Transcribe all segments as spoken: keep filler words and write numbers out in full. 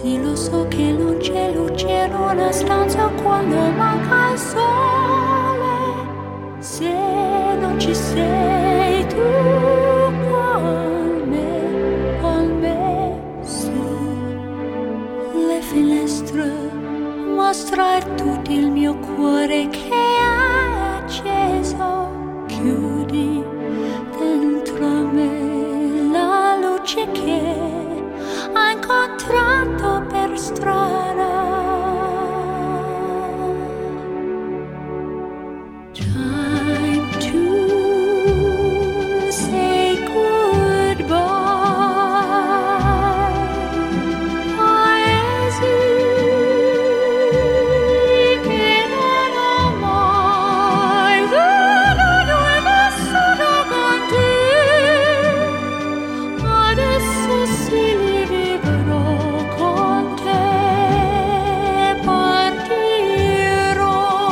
sì, lo so che non c'è luce in una stanza quando manca il sole. Se non ci sei tu con me, con me su le finestre, mostrar tutto il mio cuore che è acceso. Chiudi dentro me la luce che ha incontrato per strada. Time to say goodbye. Paesi che non ho mai venuto e vissuto con te. Adesso sì li vivrò con te. Partirò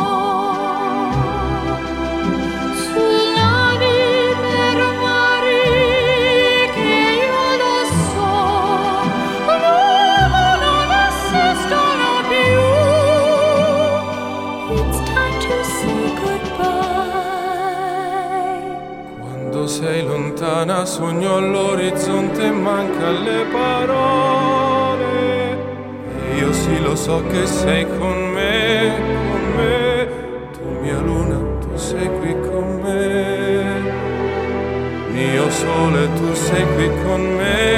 su navi per mari che io lo so l'uomo non esistono più. It's time to say goodbye. Quando sei lontana sogno all'orizzonte e manca le parole. E io sì lo so che sei con me, con me. Tu mia luna, tu sei qui con me. Mio sole, tu sei qui con me.